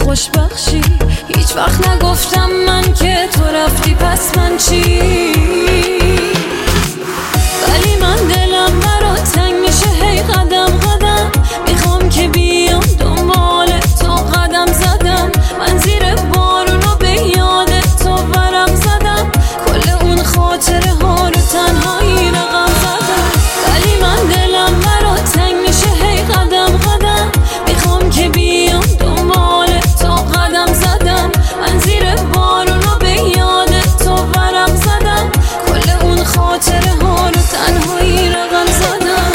خوشبخشی. هیچ وقت نگفتم من که تو رفتی پس من چی، ولی من دلم برات تنگ میشه هی قدم قدم. میخوام که بیام دنبال تو قدم زدم، من زیر بارونو به یاد تو ورم زدم. کل اون خاطره ها رو تنهایی رقم زدم، ولی من دلم برات تنگ میشه هی قدم قدم. میخوام که بیام دنبال تو قدم زدم، من زیر بارونو به یاد تو ورم زدم. کل اون خاطره ها رو تنهایی رقم زدم.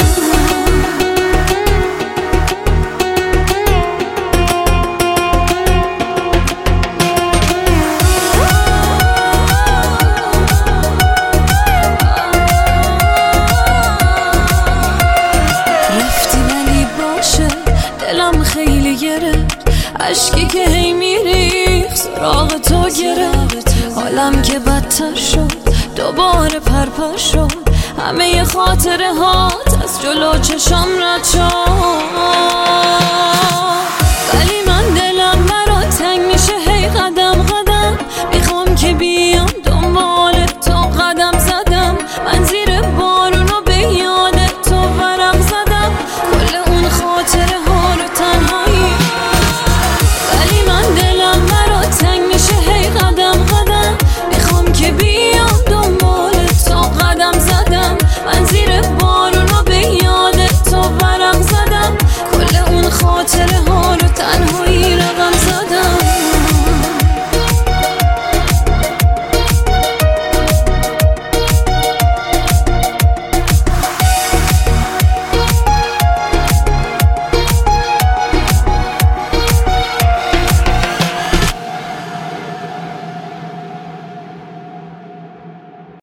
رفتی ولی باشه دلم خیلی گرفت، عشقی که هی میریخ سراغ تو گرفت. حالم که بدتر شد دوباره پرپر شد، همه خاطره هات از جلو چشم رد شد.